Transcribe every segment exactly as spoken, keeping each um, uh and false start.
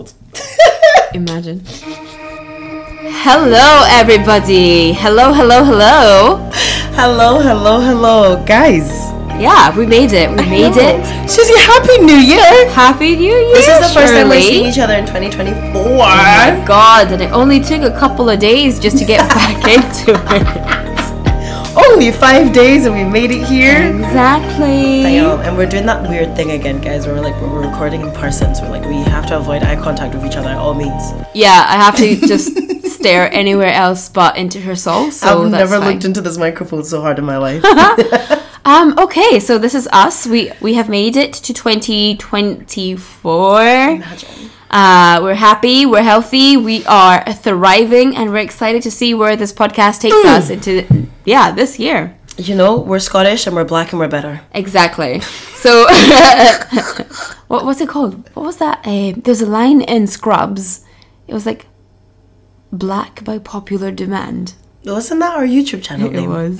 Imagine. Hello, everybody. Hello, hello, hello. Hello, hello, hello, guys. Yeah, we made it. We I made know. it. Susie, Happy New Year. Happy New Year. This is the first time we're Shirley. seeing each other in twenty twenty-four. Oh my God, and it only took a couple of days just to get back into it. Only five days and we made it here. Exactly. Damn. And we're doing that weird thing again, guys, where we're like, we're recording in person, so we're like, we have to avoid eye contact with each other at all means. Yeah, I have to just stare anywhere else but into her soul. So I've that's never fine. looked into this microphone so hard in my life. Um, okay, so this is us. We we have made it to twenty twenty-four. Imagine. Uh, we're happy, we're healthy, we are thriving, and we're excited to see where this podcast takes Mm. us into, yeah, this year. You know, we're Scottish and we're black and we're better. Exactly. So, what what's it called? What was that? Uh, there's a line in Scrubs. It was like, black by popular demand. Wasn't that our YouTube channel It name? was.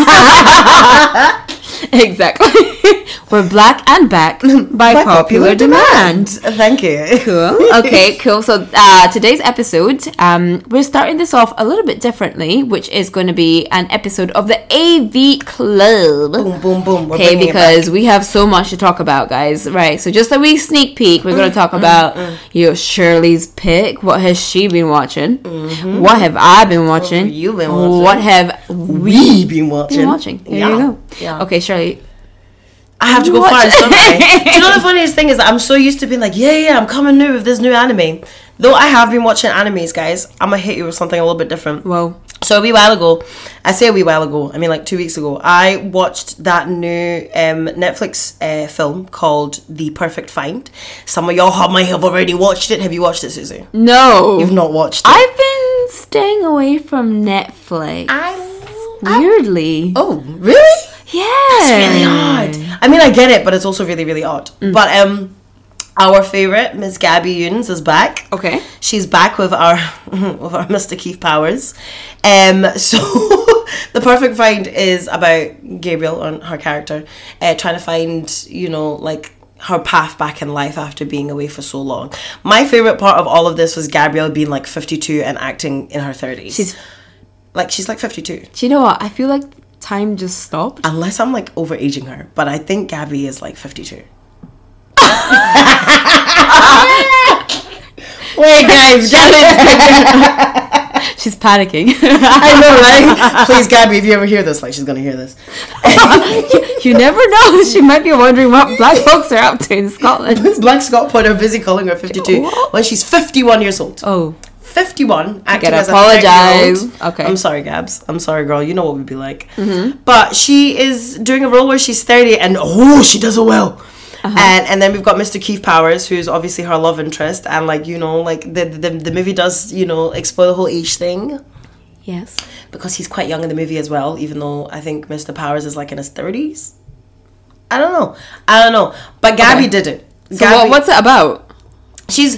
Exactly. We're black and back by, By popular, demand. Thank you. Cool. Okay, cool. So uh, today's episode, um, we're starting this off a little bit differently, which is going to be an episode of the A V Club. Boom, boom, boom. We're Okay, bringing it because back. we have so much to talk about, guys. Right. So just a wee sneak peek, we're going to talk about you know, Shirley's pick. What has she been watching? Mm-hmm. What have I been watching? have you been watching? What have we been watching. been watching? There Yeah. you go. Yeah. Okay, Shirley. I have to go What? first, don't I? Do you know the funniest thing is that I'm so used to being like, yeah, yeah, I'm coming new with this new anime. Though I have been watching animes, guys, I'm gonna hit you with something a little bit different. Whoa. So a wee while ago, I say a wee while ago, I mean like two weeks ago, I watched that new um, Netflix uh, film called The Perfect Find. Some of y'all might have already watched it. Have you watched it, Susie? No. You've not watched it. I've been staying away from Netflix. I'm... Weirdly. Oh, really? Yeah. It's really odd. I mean, I get it, but it's also really, really odd. Mm. But um, our favorite, Miss Gabby Younes, is back. Okay. She's back with our with our Mister Keith Powers. Um, so The Perfect Find is about Gabriel, on her character, uh, trying to find, you know, like her path back in life after being away for so long. My favorite part of all of this was Gabrielle being like fifty-two and acting in her thirties. She's. Like, she's like fifty-two. Do you know what? I feel like time just stopped. Unless I'm like overaging her, but I think Gabby is like fifty-two. Wait, guys, Gabby. She's panicking. I know, right? Please, Gabby, if you ever hear this, like she's gonna hear this. You never know. She might be wondering what black folks are up to in Scotland. Black Scott put her busy calling her fifty-two What? when she's fifty-one years old. Oh. fifty-one, acting Gotta as a apologize. thirty-year-old. Okay. I'm sorry, Gabs. I'm sorry, girl. You know what we'd be like. Mm-hmm. But she is doing a role where she's thirty, and oh, she does it well. Uh-huh. And and then we've got Mister Keith Powers, who's obviously her love interest, and like you know, like the the the movie does you know explore the whole age thing. Yes. Because he's quite young in the movie as well, even though I think Mister Powers is like in his thirties. I don't know. I don't know. But Gabby Okay. did it. So Gabby, what, what's it about? she's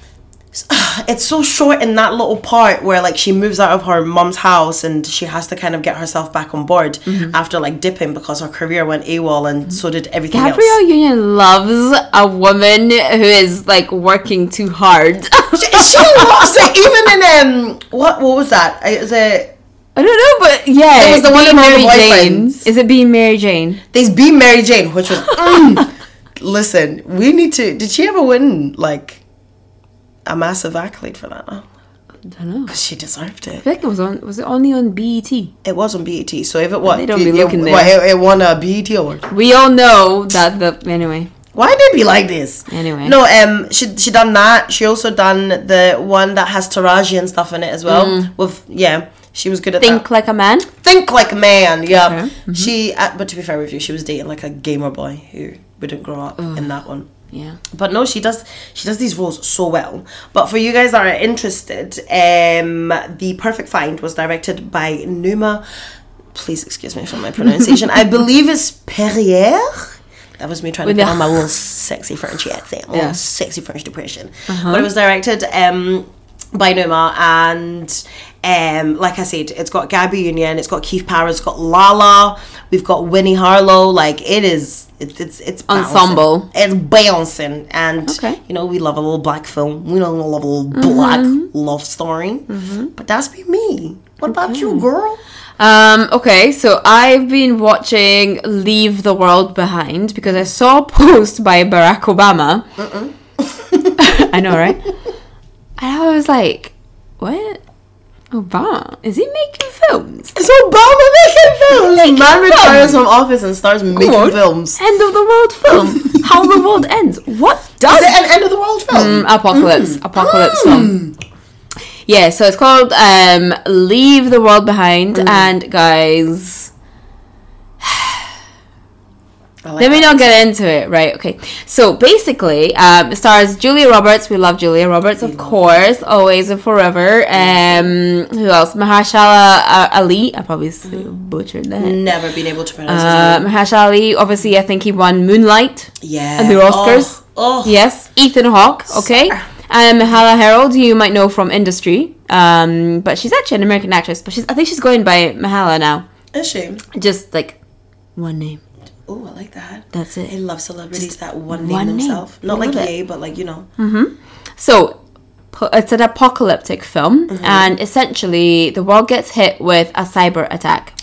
it's so short in that little part where like she moves out of her mum's house and she has to kind of get herself back on board mm-hmm. after like dipping because her career went AWOL and so did everything Gabrielle else. Union loves a woman who is like working too hard. she, she loves it. Even in um what what was that? Is it I don't know, but yeah, It was the one Being of all the Mary Jane. boyfriends. Is it Being Mary Jane? There's Be Mary Jane, which was mm, listen, we need to did she ever win like a massive accolade for that? I don't know. Because she deserved I it. feel like it was on. Was it only on B E T? It was on B E T, so if it was, They don't be it, looking it, there. what, it, it won a B E T award. We all know that the anyway. Why did it be like this? Anyway. No, um, she she done that. She also done the one that has Taraji and stuff in it as well. Mm. With yeah, she was good at Think that. like a man. Think like a man. Yeah, Okay. Mm-hmm. she. Uh, but to be fair with you, she was dating like a gamer boy who wouldn't grow up in that one. Yeah. But no, she does she does these roles so well. But for you guys that are interested, um, The Perfect Find was directed by Numa. Please excuse me for my pronunciation. I believe it's Perrier. That was me trying With to put the- on my little sexy French accent, my Yeah. little sexy French depression. Uh-huh. But it was directed um, by Numa, and um, like I said, it's got Gabby Union, it's got Keith Powers, it's got Lala, we've got Winnie Harlow. Like it is, it's it's it's bouncing. Ensemble. It's bouncing, and Okay. you know we love a little black film. We don't love a little black love story. But that's been me. What about you, girl? Um, okay, so I've been watching Leave the World Behind because I saw a post by Barack Obama. I know, right? And I was like, what? Obama? Is he making films? It's Obama making films. Making Man retires films. from office and starts making on. films. End of the world film. How the world ends. What does Is it an end of the world film? Mm, apocalypse. Apocalypse film. Yeah, so it's called um, Leave the World Behind. And guys, I like let me that. not get into it, right? Okay. So basically, um, it stars Julia Roberts. We love Julia Roberts, of course, always and forever. Um, who else? Mahershala uh, Ali. I probably s- butchered that. Never been able to pronounce Uh, his name. Mahershala Ali. Obviously, I think he won Moonlight Yeah. at the Oscars. Oh, oh. Yes, Ethan Hawke. Okay. Sir. And Mahala Harold, who you might know from Industry. Um, but she's actually an American actress. But she's I think she's going by Mahala now. Is she? Just like one name. Oh, I like that. That's I it. love celebrities Just that one name one name. themselves. Not I like love it. Ye, but like, you know. So, po- it's an apocalyptic film, and essentially the world gets hit with a cyber attack.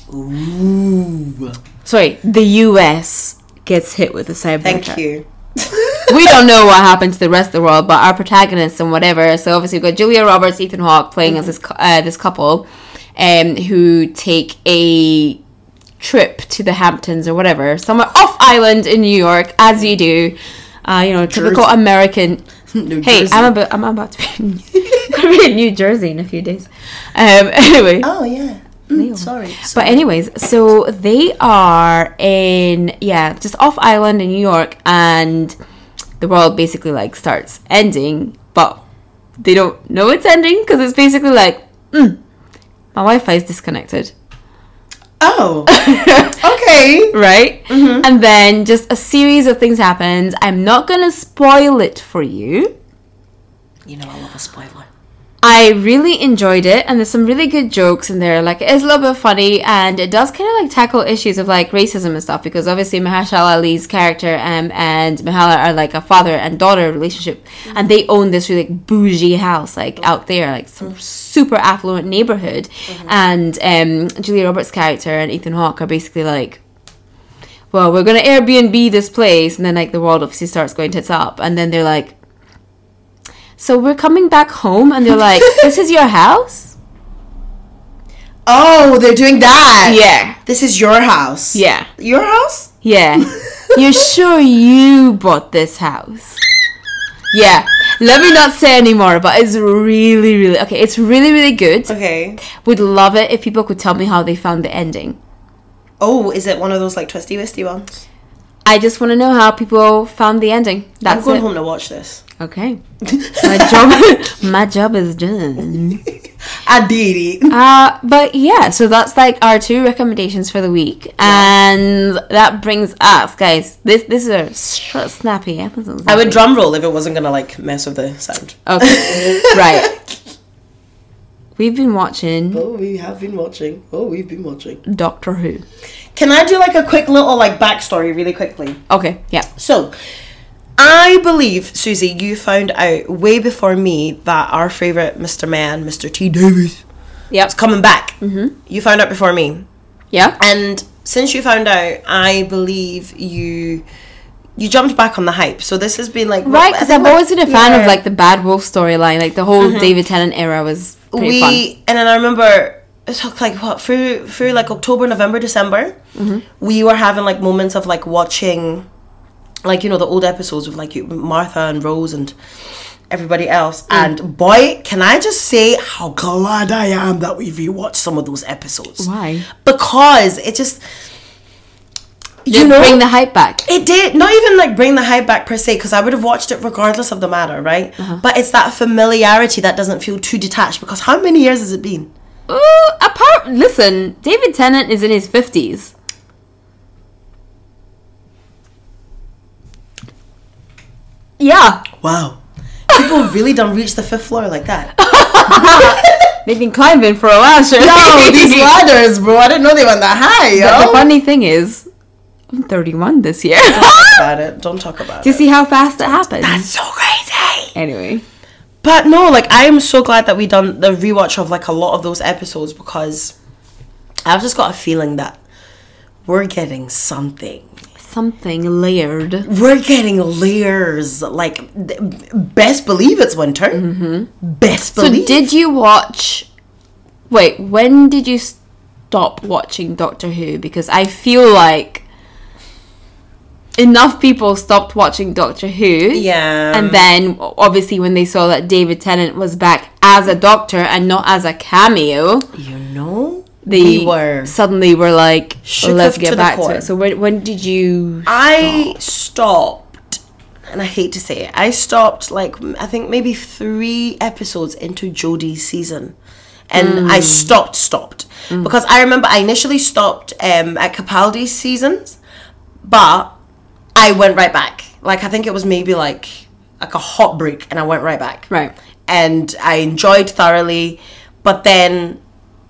Ooh. Sorry, the U S gets hit with a cyber Thank attack. you. We don't know what happened to the rest of the world, but our protagonists and whatever. So obviously we've got Julia Roberts, Ethan Hawke playing as this cou- uh, this couple, um, who take a trip to the Hamptons or whatever, somewhere off island in New York, as you do. Uh, you know, typical Jersey. American. New Hey, Jersey. I'm about I'm about to be, gonna be in New Jersey in a few days. Um, anyway. Oh, yeah. Mm, sorry. But anyways, so they are in, yeah, just off island in New York, and the world basically like starts ending, but they don't know it's ending because it's basically like, mm, my Wi-Fi is disconnected. Oh. Okay. Right? And then just a series of things happens. I'm not going to spoil it for you. You know I love a spoiler. I really enjoyed it, and there's some really good jokes in there. Like, it's a little bit funny, and it does kind of like tackle issues of like racism and stuff, because obviously Mahershala Ali's character um, and Mahala are like a father and daughter relationship, and they own this really like, bougie house like out there, like some super affluent neighborhood, and um, Julia Roberts' character and Ethan Hawke are basically like, well, we're gonna Airbnb this place, and then like the world obviously starts going tits up, and then they're like, so we're coming back home, and they're like, this is your house? Oh, they're doing that. Yeah. This is your house. Yeah. Your house? Yeah. You're sure you bought this house? Yeah. Let me not say anymore, but it's really, really... Okay, it's really, really good. Okay. Would love it if people could tell me how they found the ending. Oh, is it one of those like twisty wisty ones? I just want to know how people found the ending. That's I'm going it. home to watch this. Okay. My job, my job is done. I did it. Uh, but yeah, so that's like our two recommendations for the week, and that brings us, guys. This this is a sh- snappy episode. I would drum roll if it wasn't gonna like mess with the sound. Okay, right. We've been watching Oh, we have been watching. Oh, we've been watching. Doctor Who. Can I do like a quick little like backstory really quickly? Okay, yeah. So, I believe, Susie, you found out way before me that our favourite Mister Man, Mister T. Davis, Yep. is coming back. Mm-hmm. You found out before me. Yeah. And since you found out, I believe you you jumped back on the hype. So this has been like... Right, because I've always been a fan yeah. of like the Bad Wolf storyline. Like the whole David Tennant era was pretty we fun. And then I remember it took like what through through like October, November, December. Mm-hmm. We were having like moments of like watching, like, you know, the old episodes with like you- Martha and Rose and everybody else. Mm. And boy, can I just say how glad I am that we've rewatched some of those episodes. Why? Because it just, you Did know, bring the hype back. it did not even like bring the hype back per se, because I would have watched it regardless of the matter, right? Uh-huh. But it's that familiarity that doesn't feel too detached, because how many years has it been? Ooh, apart, listen, David Tennant is in his fifties. Yeah. Wow. People really don't reach the fifth floor like that. They've been climbing for a while, sure. No, these ladders, bro. I didn't know they went that high, yo. But the funny thing is, I'm thirty-one this year. Don't talk about it. Don't talk about Do you it. see how fast it happens? That's so crazy. Anyway. But no, like, I am so glad that we done the rewatch of, like, a lot of those episodes, because I've just got a feeling that we're getting something. Something layered. We're getting layers. Like, th- best believe it's winter. Mm-hmm. Best believe. So did you watch... Wait, when did you stop watching Doctor Who? Because I feel like enough people stopped watching Doctor Who. Yeah. And then, obviously, when they saw that David Tennant was back as a doctor and not as a cameo... You know? They we were. suddenly were like, Shook let's us get to the back core. to it. So when, when did you stop? I stopped, and I hate to say it, I stopped, like, I think maybe three episodes into Jodie's season. And Mm. I stopped, stopped. Because I remember I initially stopped um, at Capaldi's seasons, but I went right back. Like, I think it was maybe like like a hot break, and I went right back. Right. And I enjoyed thoroughly, but then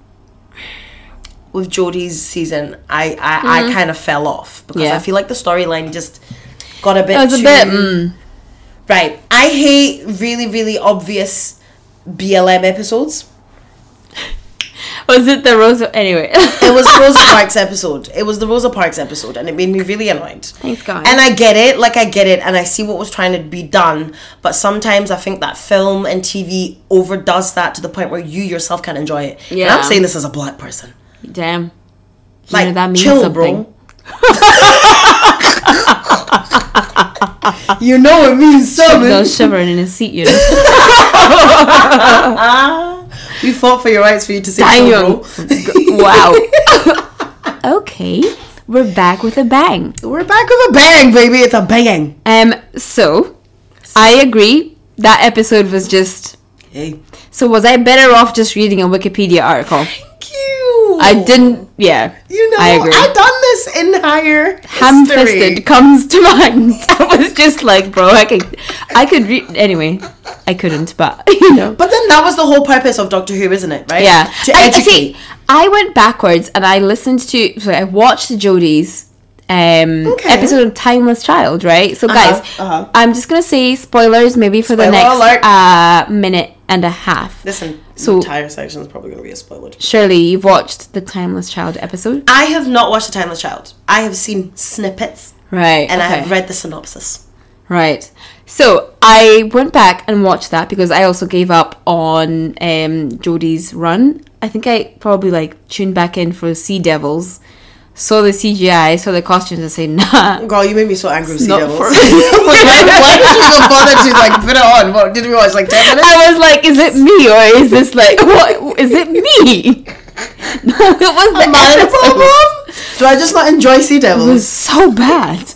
with Jodie's season, I I, I kind of fell off, because Yeah. I feel like the storyline just got a bit It was too... a bit... Mm, Right. I hate really, really obvious B L M episodes. was it the Rosa... Anyway. It was the Rosa Parks episode. It was the Rosa Parks episode, and it made me really annoyed. Thanks, guys. And I get it, like I get it, and I see what was trying to be done, but sometimes I think that film and T V overdoes that to the point where you yourself can't enjoy it. And Yeah. I'm saying this as a black person. Damn. You Like, know, that means chill, something. bro. You know it means something. I was shivering in his seat, you know. We fought for your rights for you to say Damn. chill, bro. Wow. Okay. We're back with a bang. We're back with a bang, baby. It's a bang. Um. So, I agree. That episode was just... Hey. So was I better off just reading a Wikipedia article? Thank you. I didn't... Yeah. You know, I agree. I've done this in higher Ham-fisted history. comes to mind. I was just like, bro, I could... I could read... Anyway, I couldn't, but, you know. But then that was the whole purpose of Doctor Who, isn't it? Right? Yeah. To I, I educate. see, I went backwards and I listened to... So I watched Jodie's um, Okay. episode of Timeless Child, right? So, Uh-huh, guys, uh-huh. I'm just going to say spoilers maybe for the Spoiler next alert. uh, minute and a half. Listen, So- the entire section is probably going to be a spoiler. Surely you've watched the Timeless Child episode? I have not watched The Timeless Child. I have seen snippets, Right. and I okay. have read the synopsis. Right. So I went back and watched that because I also gave up on um, Jodie's run. I think I probably like tuned back in for Sea Devils, saw the C G I, saw the costumes, and say, nah. Girl, you made me so angry with Sea Not Devils. for why, why did you even bother to like put it on? What did we watch, like ten minutes? I was like, is it me or is this like what? Is it me? No, it was the Am I the episode. problem? Do I just not enjoy Sea It was Devils? so bad.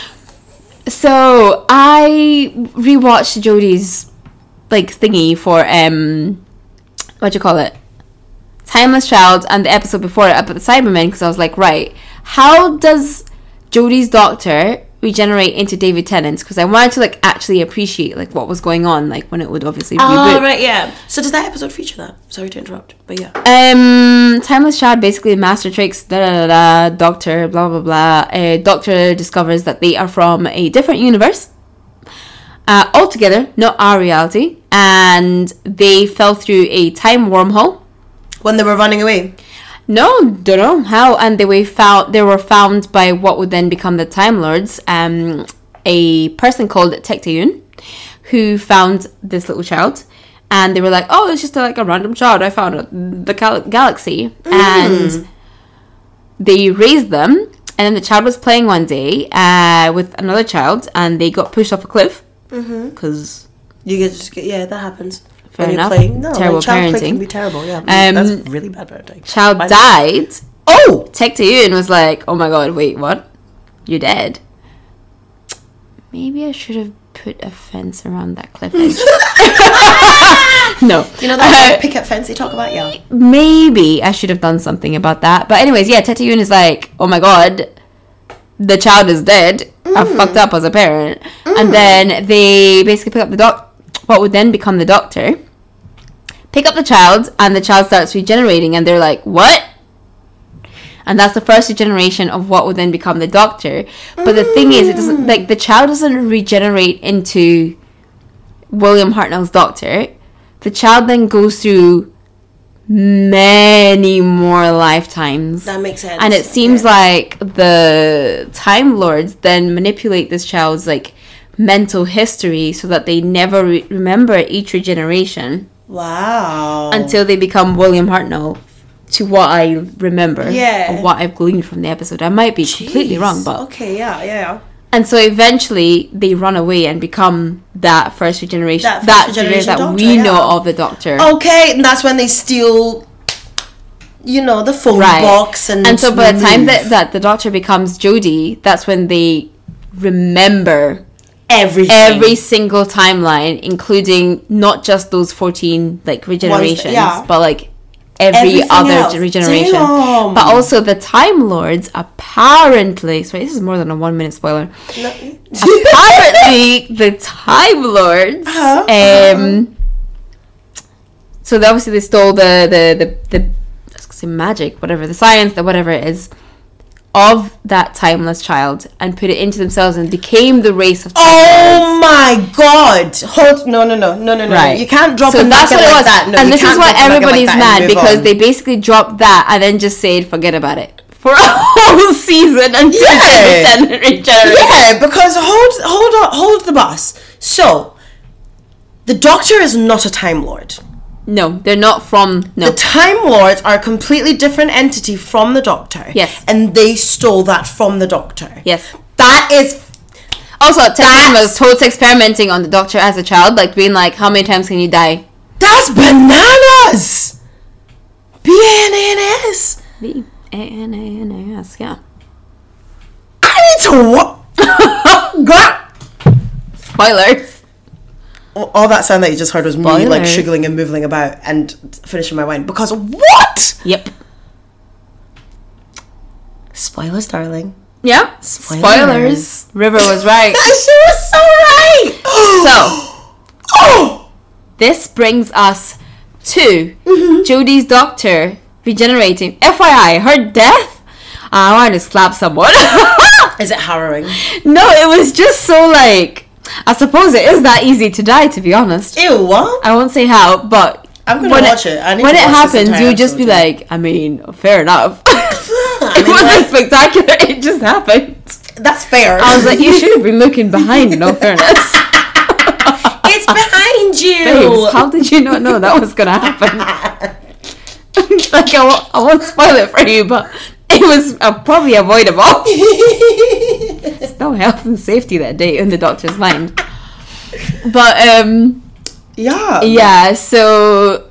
So I rewatched Jodie's like thingy for um, what do you call it? Timeless Child, and the episode before it about the Cybermen, because I was like, right, how does Jodie's doctor regenerate into David Tennant's? Because I wanted to like actually appreciate like what was going on, like when it would obviously Oh, reboot. right, yeah. So does that episode feature that? Sorry to interrupt, but yeah. Um, Timeless Child, basically Master Tricks, da da da da, Doctor, blah blah blah. A doctor discovers that they are from a different universe, uh, altogether, not our reality, and they fell through a time wormhole. When they were running away. No, don't know how, and they were found. They were found by what would then become the Time Lords. Um, a person called Tecteun, who found this little child. And they were like, oh, it's just like a random child I found in the gal- galaxy. Mm. And they raised them. And then the child was playing one day uh, with another child. And they got pushed off a cliff. Because... You get just get, yeah, that happens. Fair when enough. You're playing. No, Terrible like, child play parenting. can be terrible, yeah. Um, That's really bad parenting. Child Why- died. Oh! Tecteun was like, oh my god, wait, what? You're dead? Maybe I should have put a fence around that cliff edge. No. You know that Uh, picket fence they talk about? Yeah. maybe I should have done something about that. But anyways, yeah, Tecteun is like, oh my god, the child is dead. I fucked up as a parent. And then they basically pick up the doc, what would then become the doctor, pick up the child, and the child starts regenerating, and they're like, what? And that's the first regeneration of what would then become the Doctor. But the thing is, it doesn't, like, the child doesn't regenerate into William Hartnell's Doctor. The child then goes through many more lifetimes. That makes sense. And it seems like the Time Lords then manipulate this child's, like, mental history so that they never re- remember each regeneration. Wow. Until they become William Hartnell, to what I remember. Yeah. Or what I've gleaned from the episode. I might be Jeez. completely wrong, but... Okay, yeah, yeah. And so eventually they run away and become that first regeneration. That, That, first regeneration that Doctor, we yeah. know of the Doctor. Okay, and that's when they steal, you know, the phone Right. box and And so by the time move. that, that the Doctor becomes Jodie, that's when they remember everything. every single timeline, including not just those fourteen like regenerations, yeah. but like every Everything other else. regeneration. Damn. But also the Time Lords apparently, sorry, this is more than a one minute spoiler. No. Apparently the Time Lords Uh-huh, um so they obviously they stole the the the, the I was gonna say magic, whatever, the science, that whatever it is, of that timeless child, and put it into themselves and became the race of Time Oh Lords. my god! Hold no no no no no no! Right. You can't drop so a that's nugget what it like was. that. No, and you this is can't why drop a nugget like everybody's that and mad, move because on. they basically dropped that and then just said forget about it for a whole season until Yeah. they regenerate. Yeah, because hold hold on hold the bus. So the Doctor is not a Time Lord. No, they're not from no. The Time Lords are a completely different entity from the Doctor. Yes. And they stole that from the Doctor. Yes. That is Also, Tennant was totally experimenting on the Doctor as a child, like being like, how many times can you die? that's bananas. B A N A N S. B A N A N A S, yeah. I need to what? God. Spoilers. All that sound that you just heard was me like Spoilers. shiggling and moving about and finishing my wine. Because what? Yep. Spoilers, darling. Yeah. Spoilers. Spoilers. River was right. That shit was so right. So, oh, this brings us to Mm-hmm. Jodie's Doctor regenerating. F Y I, her death? I wanted to slap someone. is it harrowing? No, it was just so like, I suppose it is that easy to die, to be honest. Ew, what? I won't say how, but I'm gonna when watch it. I need when to it watch this happens, entire you just be episode, like, I mean, fair enough. I It mean, wasn't like, spectacular. It just happened. that's fair. I was like, you should have been looking behind. In all fairness, it's behind you. babes, how did you not know that was gonna happen? Like, I won't, I won't spoil it for you, but it was uh, probably avoidable. There's no health and safety that day in the Doctor's mind. But um, yeah. yeah. So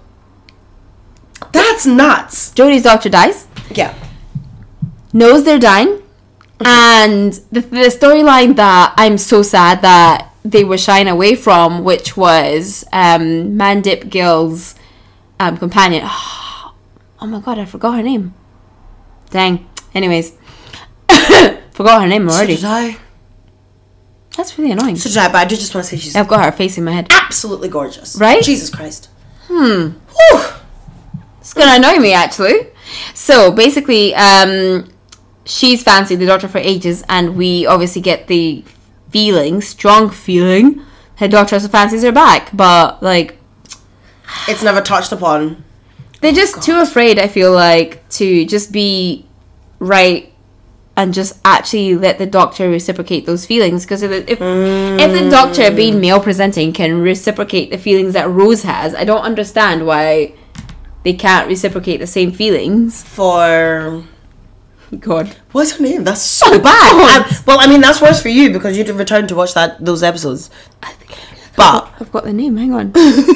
That's nuts. Jodie's Doctor dies. Yeah. Knows they're dying, and the, the storyline that I'm so sad that they were shying away from, which was um, Mandip Gill's um, companion. Oh my god, I forgot her name. Dang. Anyways, forgot her name already. So did I. That's really annoying. So did I, but I do just want to say she's I've got her face in my head. absolutely gorgeous. Right? Jesus Christ. Hmm. Whew. It's gonna annoy me actually. So basically, um, she's fancied the Doctor for ages, and we obviously get the feeling, strong feeling, her Doctor also fancies her back, but like It's never touched upon. they're just too afraid, I feel like, to just be right and just actually let the Doctor reciprocate those feelings. Because if, if, Mm. if the Doctor, being male presenting, can reciprocate the feelings that Rose has, I don't understand why they can't reciprocate the same feelings. For God. what's her name? That's so bad. Um, well, I mean, that's worse for you because you'd return to watch that those episodes. But I've got the name, hang on.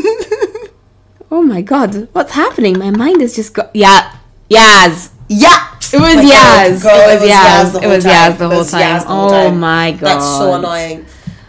Oh my god, what's happening? My mind has just got... Yeah, Yaz. yeah, It was My God, Yaz. girl, It was Yaz. the It whole was time. Yaz the It whole was time. Yaz the whole Oh time. my god. That's so annoying.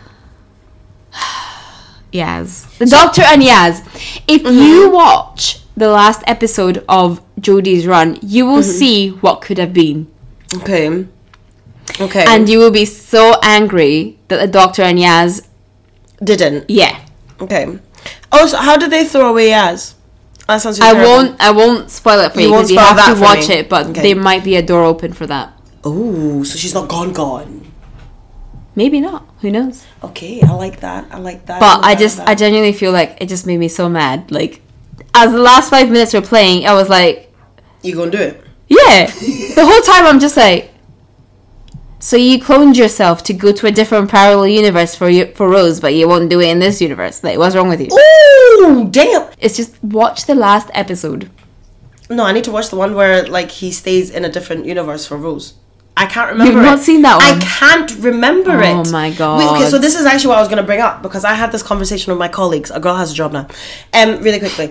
Yaz. The Doctor and Yaz. If Mm-hmm. you watch the last episode of Jodie's run, you will Mm-hmm. see what could have been. Okay. Okay. And you will be so angry that the Doctor and Yaz... didn't. Yeah. Okay. Oh, so how did they throw away Yaz? That sounds I terrible. won't. I won't spoil it for you You won't because you, spoil have that to for watch me. it. But Okay. there might be a door open for that. Oh, so she's not gone, gone. Maybe not. Who knows? Okay, I like that. I like that. But I'm I a fan just, of I that. genuinely feel like it just made me so mad. Like, as the last five minutes were playing, I was like, You gonna do it? yeah. The whole time I'm just like, so you cloned yourself to go to a different parallel universe for you, for Rose, but you won't do it in this universe. Like, what's wrong with you? Ooh, damn. It's just watch the last episode. No, I need to watch the one where like he stays in a different universe for Rose. I can't remember. You've not it. seen that I one? can't remember it. Oh my God. Wait, okay, so this is actually what I was going to bring up because I had this conversation with my colleagues. A girl has a job now. Um, really quickly.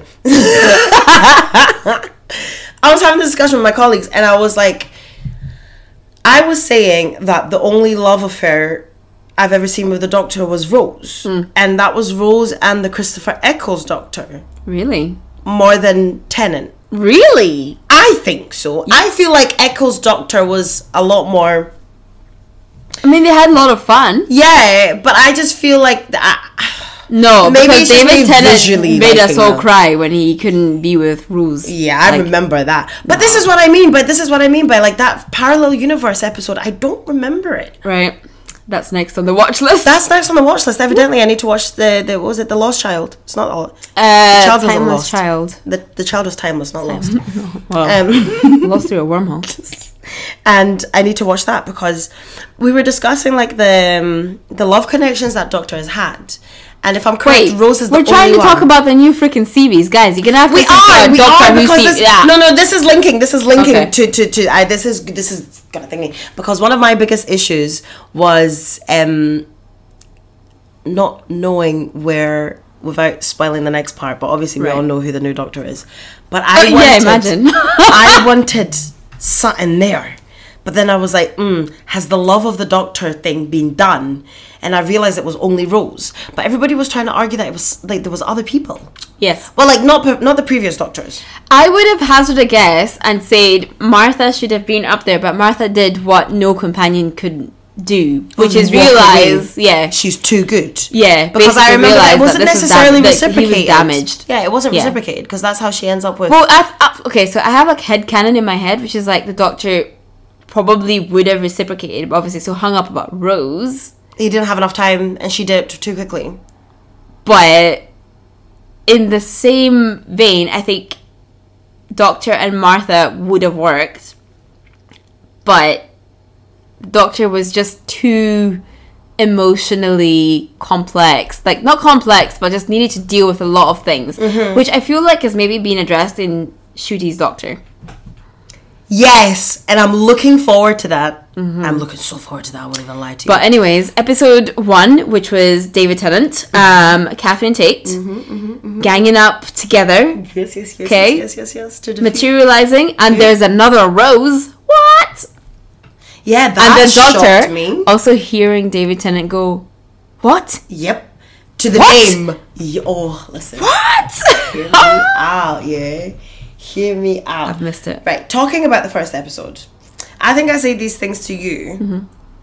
I was having this discussion with my colleagues and I was like, I was saying that the only love affair I've ever seen with the Doctor was Rose. Mm. And that was Rose and the Christopher Eccles Doctor. Really? More than Tennant. Really? I think so. I feel like Eccles Doctor was a lot more. I mean, they had a lot of fun. Yeah, but I just feel like that. No, Maybe because it's just David me Tennant visually made us liking all that. cry when he couldn't be with Rose. Yeah, I Like, remember that. But this is what I mean. But this is what I mean by like that parallel universe episode. I don't remember it. Right. That's next on the watch list. That's next on the watch list. Evidently, I need to watch the the what was it the Lost Child? It's not all. uh, child wasn't Timeless lost. Child. The the child was timeless, not lost. Well, Um, lost through a wormhole. and I need to watch that because we were discussing like the um, the love connections that Doctor has had, and if I'm correct, Wait, Rose is the we're trying only to talk one. about the new freaking series, guys. You're gonna have to We listen to are, a we Doctor are Who because se- this, yeah. no, no, this is linking. This is linking Okay. to to to. I, this is this is gonna thingy because one of my biggest issues was um not knowing where without spoiling the next part. But obviously, we Right. all know who the new Doctor is. But I Oh, wanted, yeah, imagine. I wanted something there. But then I was like, mm, has the love of the Doctor thing been done? And I realized it was only Rose. But everybody was trying to argue that it was like there was other people. Yes. Well, like not pe- not the previous Doctors. I would have hazarded a guess and said Martha should have been up there, but Martha did what no companion could do, which is Walk away. realize, yeah, She's too good. yeah, Because I basically remember that realised it wasn't this was necessarily dam- that he reciprocated. was damaged. Yeah, it wasn't Yeah. reciprocated because that's how she ends up with. Well, I, I, okay, so I have like headcanon in my head, which is like the Doctor probably would have reciprocated, but obviously so hung up about Rose. He didn't have enough time, and she did it too quickly. But in the same vein, I think Doctor and Martha would have worked, but Doctor was just too emotionally complex. Like, not complex, but just needed to deal with a lot of things, which I feel like has maybe been addressed in Ncuti's Doctor. Yes, and I'm looking forward to that. I'm looking so forward to that. I won't even lie to you. But anyways, episode one, which was David Tennant, um, Catherine Tate, ganging up together, yes, yes, yes, Okay. yes, yes, yes, yes. To defeat. materializing, and there's another Rose. What? Yeah, And that the shocked Doctor me. also hearing David Tennant go, what? Yep. To the What? name. Ye- Oh, listen. What? Hear me out, yeah. Hear me out. I've missed it. Right, talking about the first episode. I think I say these things to you. Mm-hmm.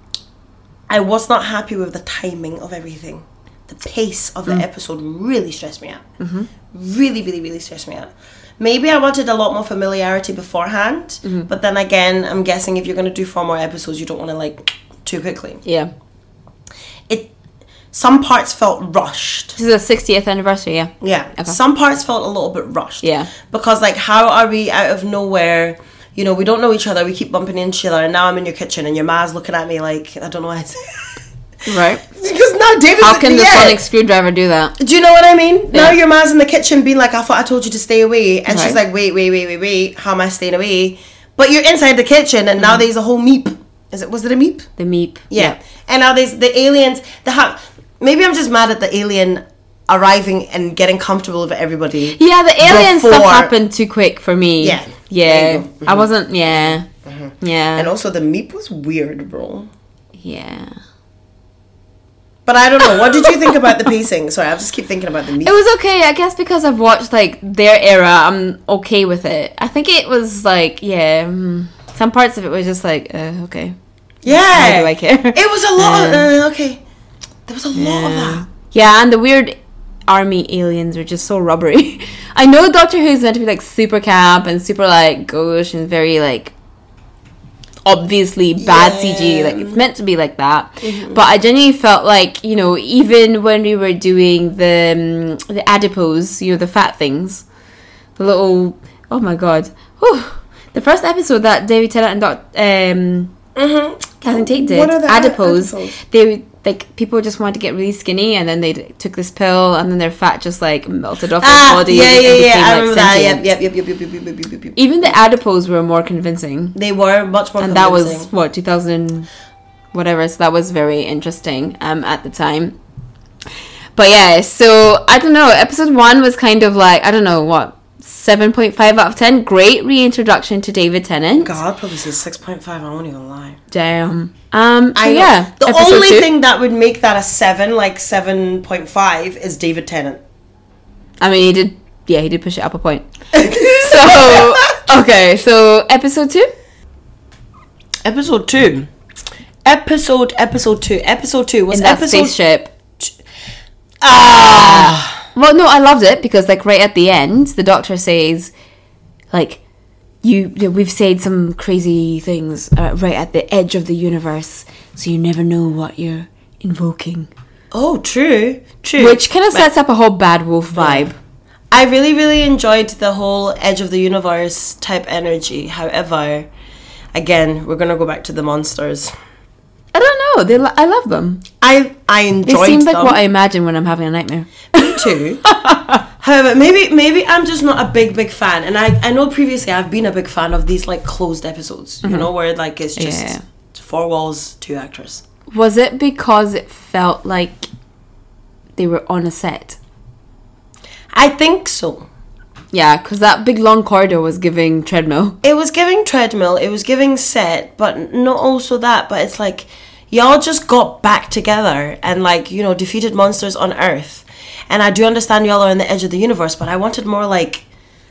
I was not happy with the timing of everything. The pace of the Mm. episode really stressed me out. Mm-hmm. Really, really, really stressed me out. Maybe I wanted a lot more familiarity beforehand, Mm-hmm. but then again, I'm guessing if you're going to do four more episodes, you don't want to like too quickly. Yeah. It some parts felt rushed. This is the sixtieth anniversary, yeah. Yeah. Okay. Some parts felt a little bit rushed. Yeah. Because, like, how are we out of nowhere? You know, we don't know each other. We keep bumping into each other. And now I'm in your kitchen and your ma's looking at me like, I don't know what to say. Right. Because now David's... How can the yeah. sonic screwdriver do that? Do you know what I mean? Now Yeah. your ma's in the kitchen being like, I thought I told you to stay away. And she's Right. like, wait, wait, wait, wait, wait. How am I staying away? But you're inside the kitchen and Mm. now there's a whole meep. Is it? Was it a meep? The meep. Yeah. And now there's the aliens. The ha- Maybe I'm just mad at the alien arriving and getting comfortable with everybody. Yeah, the alien Before- stuff happened too quick for me. Yeah. Yeah. There you go. I wasn't, yeah. Yeah. And also the meep was weird, bro. yeah. But I don't know. What did you think about the pacing? Sorry, I just keep thinking about the meep. It was okay, I guess, because I've watched, like, their era, I'm okay with it. I think it was, like, yeah, mm, some parts of it was just like, uh, okay. yeah. Why do I care? It was a lot Yeah. of... Uh, okay. There was a lot of that. Yeah, and the weird army aliens were just so rubbery. I know Doctor Who's meant to be like super camp and super like gauche and very like obviously bad Yeah. C G, like it's meant to be like that. Mm-hmm. But I genuinely felt like, you know, even when we were doing the um, the adipose, you know, the fat things, the little, oh my god, whew, the first episode that David Tennant and Doc, um, Mm-hmm. Catherine Tate did, What are the adipose, adipose? they like people just wanted to get really skinny, and then they d- took this pill, and then their fat just like melted off Ah, their body. yeah, and yeah, became, yeah. I like, remember that. sentient. Yep, yep, yep, yep, yep, yep, yep, yep, yep. Even the adipose were more convincing. They were much more And convincing. that was what two thousand whatever, so that was very interesting um at the time. But yeah, so I don't know, episode one was kind of like, I don't know what, seven point five out of ten. Great reintroduction to David Tennant. God, I'd probably say six point five. I won't even lie. Damn. Um so I know. yeah, The episode only two. thing that would make that a seven, like seven point five, is David Tennant. I mean, he did, yeah, he did push it up a point. So okay, so episode two. Episode two. Episode episode two. Episode two was In that episode. spaceship. Ah. Well, no, I loved it because, like, right at the end, the Doctor says, like, you, you we've said some crazy things uh, right at the edge of the universe, so you never know what you're invoking. Oh, true, true. Which kind of But sets up a whole Bad Wolf vibe. I really, really enjoyed the whole edge of the universe type energy. However, again, we're gonna go back to the monsters. I don't know. They, lo- I love them. I I enjoyed They seem like them. what I imagine when I'm having a nightmare. Me too. However, maybe maybe I'm just not a big big fan, and I I know previously I've been a big fan of these like closed episodes. You know, where like it's just Yeah. four walls, two actors. Was it because it felt like they were on a set? I think so. Yeah, because that big long corridor was giving treadmill. It was giving treadmill, it was giving set, but not also that, but it's like y'all just got back together and like, you know, defeated monsters on Earth. And I do understand y'all are on the edge of the universe, but I wanted more like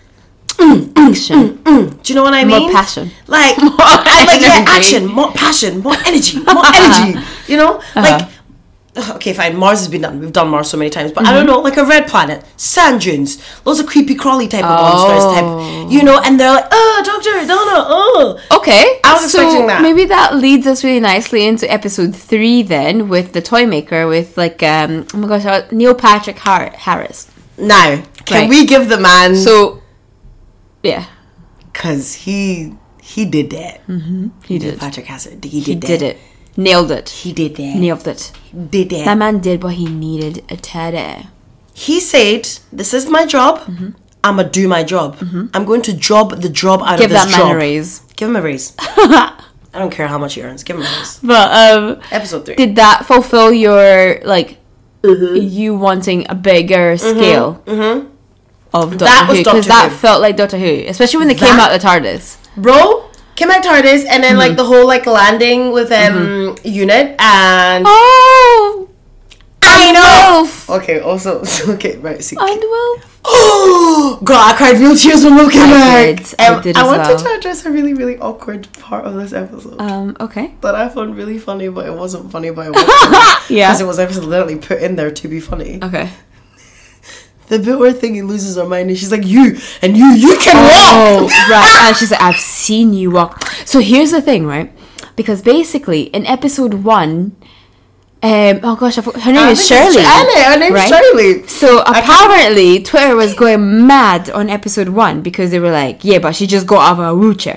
Action. do you know what I mean? More passion. Like More like yeah, energy. action, more passion, more energy, more energy. You know? Like okay, fine, Mars has been done. We've done Mars so many times, but I don't know, like a red planet, sand dunes, loads of creepy crawly type of monsters type, you know, and they're like, oh, Doctor Donna, oh. Okay, I was so expecting that. maybe that leads us really nicely into episode three then, with the toy maker, with like um oh my gosh, uh, Neil Patrick Har- Harris. Now, can Right. we give the man, So, yeah, because he he did that. mm-hmm. he did. Patrick Hassett, he did He that. did it. Nailed it. He did that. Nailed it. Did that. That man did what he needed a teddy. He said, "This is my job. I'm gonna do my job. I'm going to job the job out Give of this that man job. a raise. Give him a raise. I don't care how much he earns. Give him a raise." But um, Episode three. did that fulfill your like you wanting a bigger scale of Doctor That was Who? Because Doctor that Who. felt like Doctor Who, especially when they came That- out the TARDIS. Bro, came out TARDIS, and then like the whole like landing with um unit and Oh, I know. Wolf. Okay, also okay, right. See, And Wolf. oh, girl, I cried real tears when Will came I back. did. I Um, did I as wanted well. to address a really, really awkward part of this episode Um. Okay. that I found really funny, but it wasn't funny. But it was funny Yeah. because it was evidently put in there to be funny. Okay. The bit where Thingy loses her mind and she's like, "You and you, you can Oh, walk." right. And she's like, I've seen you walk. So here's the thing, right? Because basically, in episode one, um, oh gosh, I forgot- her name I is think it's Shirley. Shirley. Her name's right? Shirley. So I can't- apparently, Twitter was going mad on episode one because they were like, yeah, but she just got out of a wheelchair.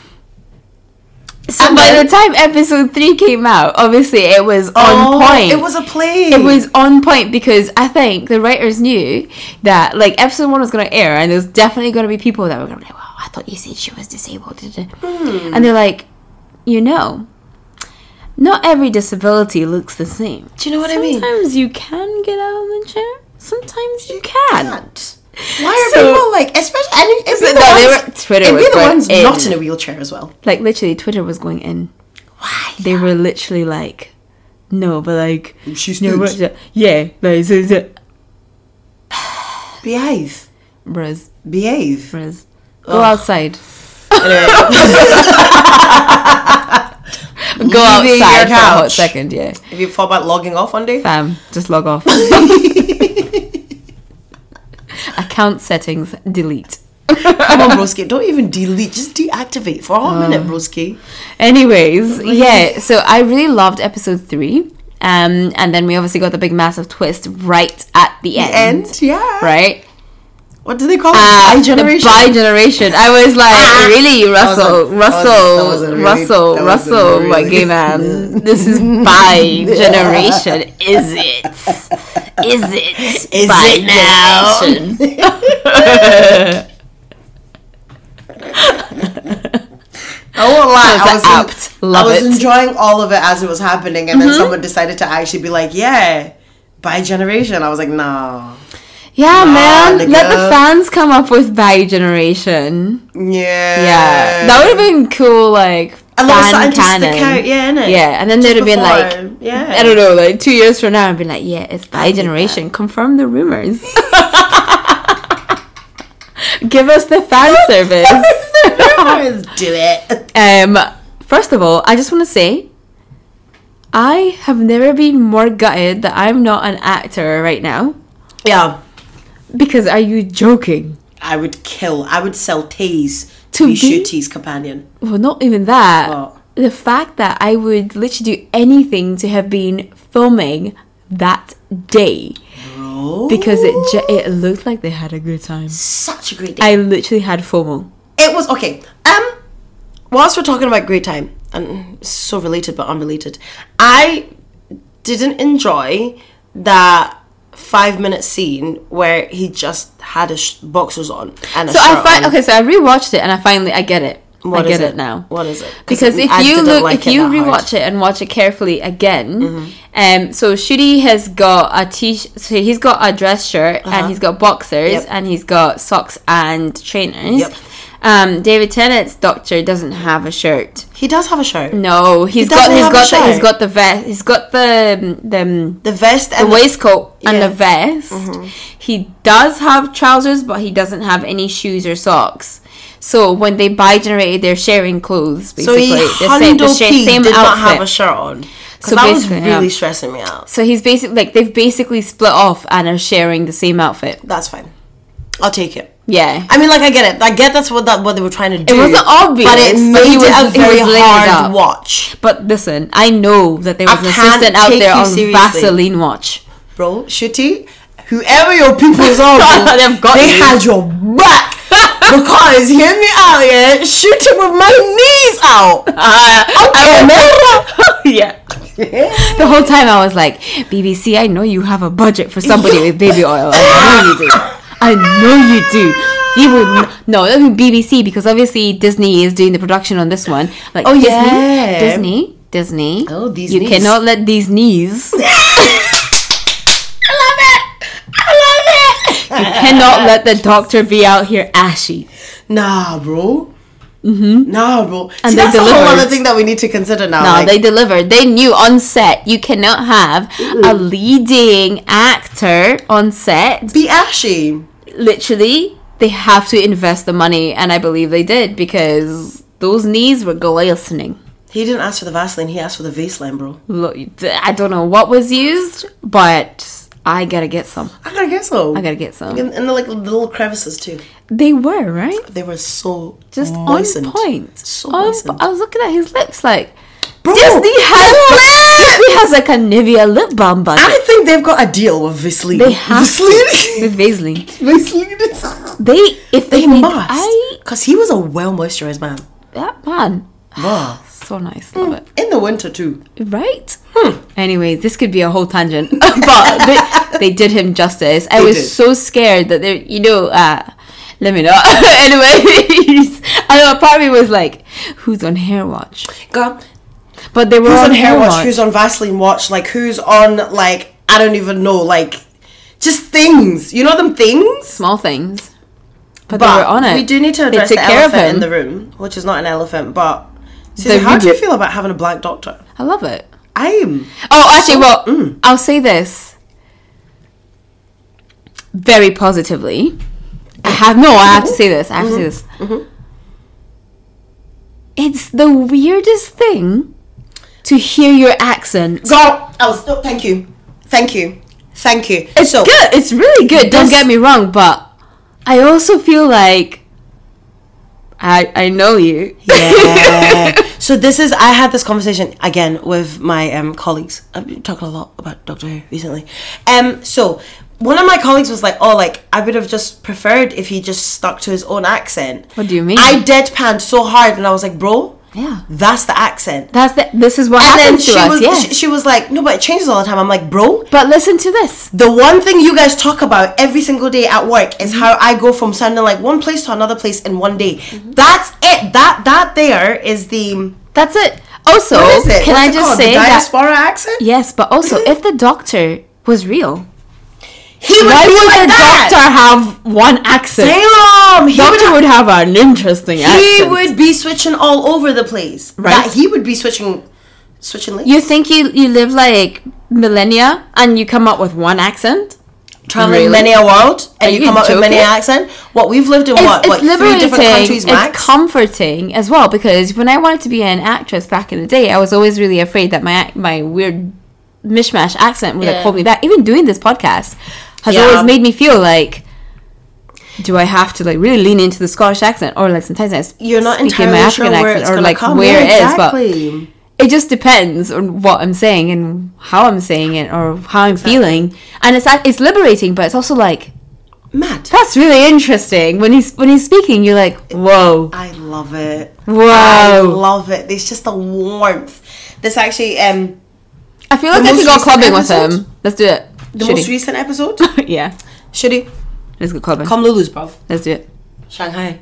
So And by then- the time episode three came out, obviously it was on Oh, point. it was a play. It was on point because I think the writers knew that like episode one was going to air and there's definitely going to be people that were going to be like, well, I thought you said she was disabled. Hmm. And they're like, you know, not every disability looks the same. Do you know what I mean? Sometimes you can get out of the chair. Sometimes you can't. Can't. Why are So- people like, especially? And it'd be So, the no, they ones, were- Twitter it'd be was the going ones in. not in a wheelchair as well. Like literally, Twitter was going in. Why? They were literally like, no, but like, She's no, good. what- yeah, like, so, so, Behave. Bros, Behave. bros, go outside. Anyway, Go Leaving your outside for a hot couch. second, yeah. if you thought about logging off one day, Fam, just log off. account settings, delete. Come on, broski. Don't even delete. Just deactivate for a minute, broski. Anyways, yeah. So I really loved episode three. Um, and then we obviously got the big massive twist right at the, The end. end, yeah. Right? What do they call it? Uh, Bi generation. The bi-generation. I was like, Ah! really, Russell, That wasn't- Russell, that wasn't really- Russell, that wasn't Russell, really- my gay man. This is bi-generation. Is it? Is it? Is Bi it now? generation. I won't lie. That I was was, apt. en- Love I was it. enjoying all of it as it was happening, and then someone decided to actually be like, "Yeah, bi generation." I was like, "Nah." Yeah, Nah, man. nigga. Let the fans come up with bi-generation. Yeah. Yeah. That would have been cool, like, And there was fan something to canon. stick out, yeah, innit? Yeah, and then Just they'd have been before, like, yeah. I don't know, like two years from now, I'd be like, yeah, it's bi-generation. Confirm the rumors. Give us the fan service. Do it. Um, first of all, I just want to say, I have never been more gutted that I'm not an actor right now. Yeah. Because are you joking? I would kill. I would sell Taze to, To be be- Shooty's companion. Well, not even that. What? The fact that I would literally do anything to have been filming that day. Bro. Because it ge- it looked like they had a good time. Such a great day. I literally had FOMO. It was okay. Um, whilst we're talking about great time, and it's so related but unrelated, I didn't enjoy that five minute scene where he just had his sh- boxers on and a So shirt I find on. okay. So I rewatched it and I finally I get it. What I is get it? now. What is it? Because if I you didn't look, like if it you that hard. rewatch it and watch it carefully again, Mm-hmm. um, so Shooty has got a t, so he's got a dress shirt Uh-huh. and he's got boxers Yep. and he's got socks and trainers. Yep. Um, David Tennant's doctor doesn't have a shirt. He does have a shirt. No, he's doesn't got he's have a got the, he's shirt. got the vest. He's got the the The vest the and the, waistcoat and yeah. the vest. He does have trousers, but he doesn't have any shoes or socks. So when they bi-generated, they're sharing clothes. so Basically, he the same, the hundo sha- P same did not have outfit. a shirt on. So So that was basically, really yeah. stressing me out. So he's basically like they've basically split off and are sharing the same outfit. That's fine. I'll take it. Yeah. I mean, like I get it. I get that's what that what they were trying to do. It wasn't obvious, but it but made he was- it a he very was laying it hard out. watch, But listen, I know that there was I an can't assistant out take there you on seriously. Vaseline watch. bro. Shooty, whoever your peoples are, bro, They've got they you. had your back. Because hear me out, yeah, shooting with my knees out. Uh, yeah. The whole time I was like, B B C, I know you have a budget for somebody with baby oil. I know you do. I know you do. You would n- no, that would be B B C because obviously Disney is doing the production on this one. Like, Oh, Disney, yeah. Disney, Disney. Oh, these you knees. cannot let these knees. You I love it. I love it. cannot let the doctor be out here ashy. Nah, bro. Mm-hmm. Nah, bro. And See, they that's a whole delivered. other thing that we need to consider now. No, like, they delivered. They knew on set you cannot have a leading actor on set. be ashy. Literally, they have to invest the money, and I believe they did because those knees were glistening. He didn't ask for the Vaseline. He asked for the Vaseline, bro. Look, I don't know what was used, but I gotta get some. I gotta get some. I gotta get some. And, and the like the little crevices too. They were right, They were so just moistened. on point. So On- moistened. I was looking at his lips, like Bro, Disney has Disney has like a Nivea lip balm budget I think they've got a deal with Vaseline. They have Vaseline. with Vaseline. Vaseline. They if they, They made, must. I Because he was a well moisturized man. that man Wow. so nice, love it. In the winter too. Right? Hmm. Anyways, this could be a whole tangent, but they, they did him justice. I They was did. so scared that they, you know, uh, let me know. Anyways, I know part of me was like, who's on Hair Watch? God. But they were Who's on, on Hair Watch? Who's on Vaseline Watch? Like who's on like I don't even know. Like just things. You know them things. Small things. But, But they were on it. we do need to They address took the care of elephant in him. the room, which is not an elephant. But Susie, The how do you reboot. feel about having a black doctor? I love it. I am. Oh, actually, well, Mm. I'll say this very positively. I have no. I have to say this. I have to say this. Mm-hmm. It's the weirdest thing to hear your accent. Girl, I was. Oh, thank you, thank you, thank you. It's so good. It's really good. Don't this- get me wrong, but I also feel like I I know you. Yeah. So this is, I had this conversation again with my um colleagues. I've been talking a lot about Doctor Who recently. Um, so one of my colleagues was like, "Oh, like I would have just preferred if he just stuck to his own accent." What do you mean? I deadpanned so hard, and I was like, "Bro, Yeah. that's the accent." That's the, this is what And then happens she to us. was, Yeah. she, she was like, "No, but it changes all the time." I'm like, "Bro, But listen to this. the one thing you guys talk about every single day at work is Mm-hmm. how I go from sounding like one place to another place in one day. That's it. That that there is the That's it. Also, what is it? can What's I it just called? say the that? diaspora accent? Yes, but also, if the Doctor was real, He would why be would like the that. Doctor have one accent? Damn, he Doctor would would have an interesting he accent. would be switching all over the place. Right. That he would be switching switching lanes. You think you you live like millennia and you come up with one accent? Traveling Really? many a world and Are you you come up with many joking? accent. What we've lived in It's, what, it's what three liberating. different countries max? It's comforting as well, because when I wanted to be an actress back in the day, I was always really afraid that my ac- my weird mishmash accent would Yeah. like hold me back. Even doing this podcast has Yeah. always made me feel like, do I have to like really lean into the Scottish accent, or like sometimes I s- You're not speak in entirely sure where it's or gonna like come. where Yeah, it is, exactly. but it just depends on what I'm saying and how I'm saying it or how I'm feeling, and it's ac- it's liberating, but it's also like, Mad. that's really interesting. When he's when he's speaking, you're like, whoa, I love it. whoa. I love it. There's just a warmth. This actually, um, I feel like The I most should go recent clubbing with episode? him. Let's do it. the Should most he? recent episode. Yeah, Should he? let's go clubbing. Come Lulu's, bruv. Let's do it. Shanghai.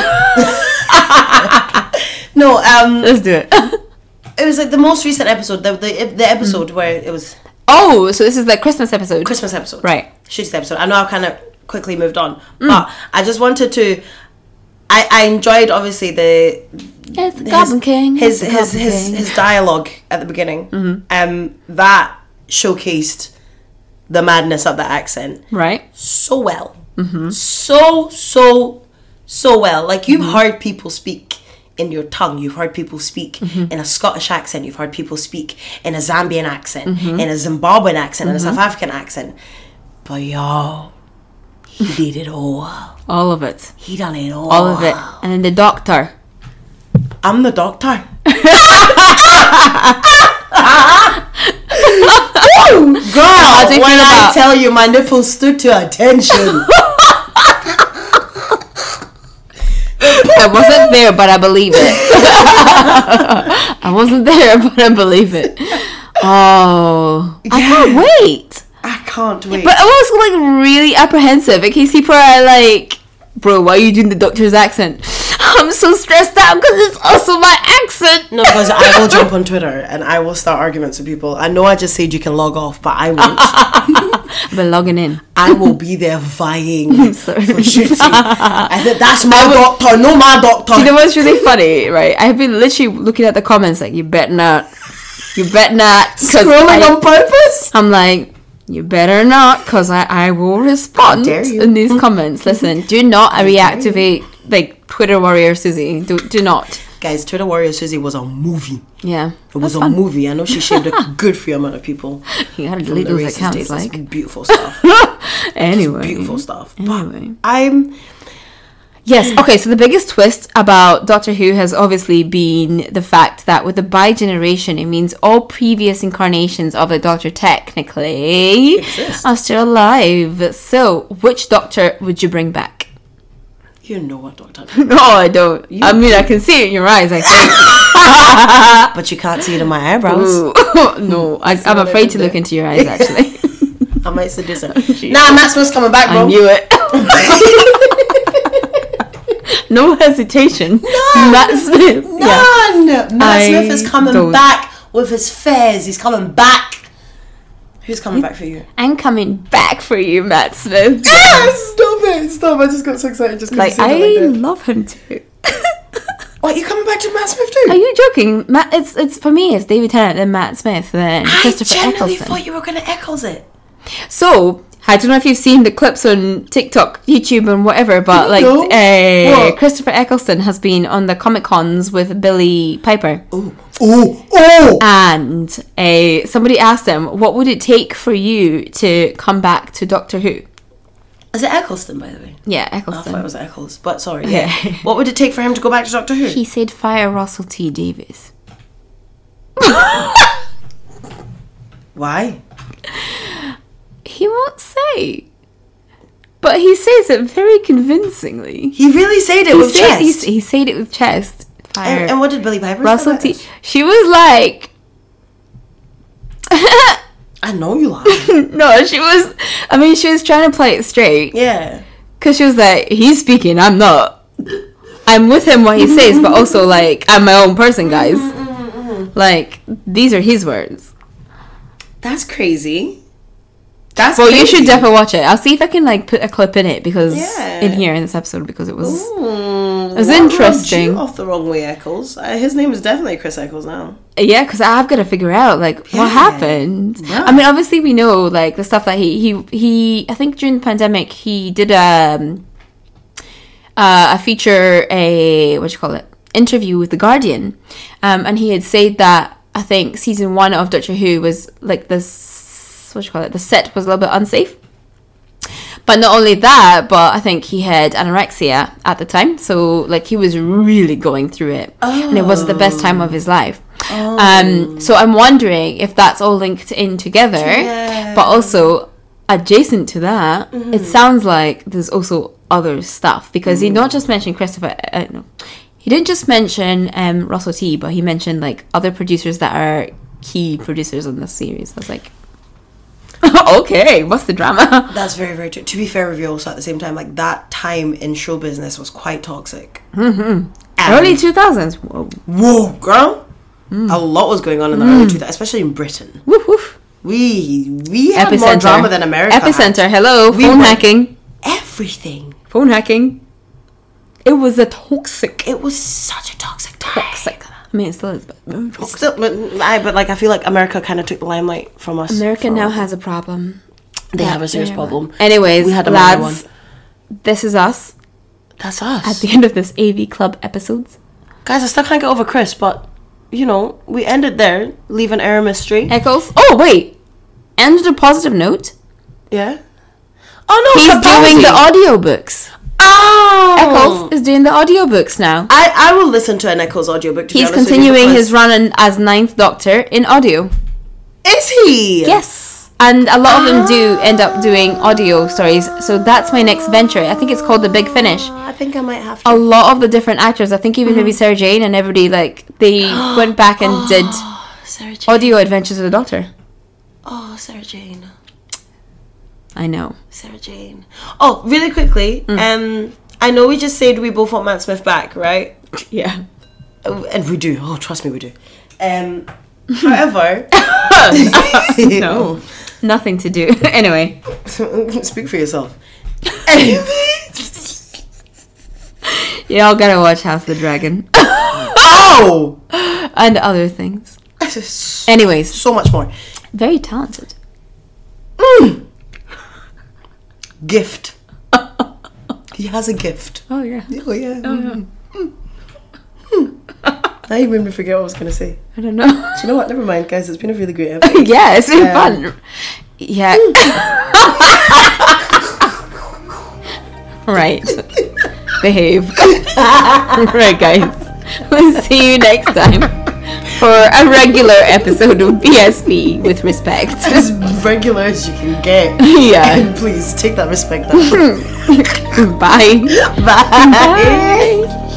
No, um, Let's do it. it was like the most recent episode, the the, the episode where it was Oh, so this is the Christmas episode. Christmas episode, Right. Shitty episode. I know I've kind of quickly moved on, but I just wanted to. I, I enjoyed obviously the It's the Goblin King. his It's the his Goblin his, King. his dialogue at the beginning. Um, that showcased the madness of the accent Right. so well, so so so well. Like you've heard people speak in your tongue, you've heard people speak in a Scottish accent, you've heard people speak in a Zambian accent, in a Zimbabwean accent, in a South African accent. But yo, he did it all. All of it. He done it all. All of it. And then the Doctor. I'm the doctor. Girl, do you when feel I about- tell you my nipples stood to attention. I wasn't there, but I believe it. I wasn't there, but I believe it. Oh, I can't wait. I can't wait. But I'm also like really apprehensive in case people are like, bro, why are you doing the Doctor's accent? I'm so stressed out because it's also my accent. No, because I will jump on Twitter and I will start arguments with people. I know I just said you can log off, but I won't. But logging in. I will be there vying Sorry. for shooting. I said, that's my doctor, no my doctor. You know what's really funny, right? I've been literally looking at the comments like, you bet not. You bet not. 'Cause Scrolling I- on purpose? I'm like, you better not, because I, I will respond dare you. in these comments. Listen, do not reactivate like Twitter warrior Susie. Do do not. Guys, Twitter Warrior Susie was a movie. Yeah, It was that's a fun. movie. I know she shaved a good few amount of people. You gotta from delete the those racist accounts, days. like. It's beautiful stuff. Anyway, Beautiful stuff. Anyway. But I'm yes. Okay. So the biggest twist about Doctor Who has obviously been the fact that with the bi-generation, it means all previous incarnations of the Doctor technically Exist. are still alive. So, which Doctor would you bring back? you know what, Doctor. No, I don't. I mean, I can see it in your eyes. I think. But you can't see it in my eyebrows. Ooh. No, I, I'm what I afraid did to there? look into your eyes. Actually, I might seduce her. Nah, Matt Smith's coming back, bro. I knew it. No hesitation. Matt Smith. Yeah. None. Matt Smith is I coming don't- back with his fairs. He's coming back. Who's coming back for you? I'm coming back for you, Matt Smith. Stop it! Stop! I just got so excited just Like I love him too. What, you coming back to Matt Smith too? Are you joking? Matt, it's it's for me. It's David Tennant, then Matt Smith, then I Christopher genuinely Eccleston. thought you were gonna echoes it. So, I don't know if you've seen the clips on TikTok, YouTube, and whatever, but like No. uh, What? Christopher Eccleston has been on the Comic Cons with Billy Piper, Oh, oh, oh! and uh, somebody asked him, "What would it take for you to come back to Doctor Who?" Is it Eccleston, by the way? Yeah, I thought it Eccleston. was Eccles, but sorry. Yeah. What would it take for him to go back to Doctor Who? He said fire Russell T Davies. Why? He won't say. But he says it very convincingly. He really said it He with said, chest. He, he said it with chest. Fire. And, and what did Billie Piper Russell say? T. She was like... I know you lied. No, she was... I mean, she was trying to play it straight. Yeah. Because she was like, he's speaking, I'm not. I'm with him what he says, but also, like, I'm my own person, guys. Like, these are his words. That's crazy. That's Well, crazy. you should definitely watch it. I'll see if I can, like, put a clip in it, because... Yeah. In here, in this episode, because it was... Ooh, It was what interesting. rubbed you off the wrong way, Eccles. Uh, his name is definitely Chris Eccles now. Yeah, because I've got to figure out, like, Yeah. what happened. Yeah. I mean, obviously, we know, like, the stuff that he... He, he I think during the pandemic, he did um, uh, a feature, a... What do you call it? Interview with The Guardian. Um, and he had said that, I think, season one of Doctor Who was, like, this... What do you call it? The set was a little bit unsafe. But not only that, but I think he had anorexia at the time. So, like, he was really going through it. Oh. And it was the best time of his life. Oh. Um, so I'm wondering if that's all linked in together. Yeah. But also, adjacent to that, it sounds like there's also other stuff. Because he not just mentioned Christopher... Uh, no. He didn't just mention um, Russell T, but he mentioned, like, other producers that are key producers on this series. I was like... Okay, what's the drama? That's very, very true. To be fair with you also at the same time, like, that time in show business was quite toxic. Mm-hmm. And- Early two thousands. Whoa. Whoa, girl. A lot was going on in the early two thousands, especially in Britain. Woof, woof. We we had more Epicenter. drama than America had. Epicenter, hello. We Phone were- hacking. Everything. Phone hacking. It was a toxic. It was such a toxic time. Toxic. I mean, it still is, but very It's toxic. Still, but, I, but like I feel like America kind of took the limelight from us. America for- now has a problem. They have a serious Yeah. problem. Anyways, We had a minor lads, this is us That's us. at the end of this A V Club episodes. Guys, I still can't get over Chris, but you know, we ended there, leave an air mystery. Eccles. Oh wait, and a positive note. Yeah. Oh no, He's doing the audiobooks. Oh, Eccles is doing the audiobooks now. I, I will listen to an Eccles audiobook. To be He's honest with you, continuing because- his run in, as Ninth Doctor in audio. Is he? Yes. And a lot of them do end up doing audio stories. So that's my next venture. I think it's called The Big Finish. Uh, I think I might have to. A lot of the different actors, I think even maybe Sarah Jane and everybody, like, they went back and did Sarah Jane. audio adventures of the Doctor. Oh, Sarah Jane. I know. Sarah Jane. Oh, really quickly. Um, I know we just said we both want Matt Smith back, right? Yeah. Oh, and we do. Oh, trust me, we do. Um, however, No. Nothing to do. Anyway. speak for yourself. Y'all gotta watch House of the Dragon. Oh, And other things. so Anyways. much more. Very talented. Gift. He has a gift. Oh, yeah. Oh yeah. Mm. Now you made me forget what I was gonna say. I don't know. Do you know what? Never mind, guys. It's been a really great episode. Yeah, it's been Um, fun. Yeah. Right. Behave. Right, guys. We'll see you next time for a regular episode of B S B with respect. As regular as you can get. Yeah. And please take that respect down. Bye. Bye. Bye.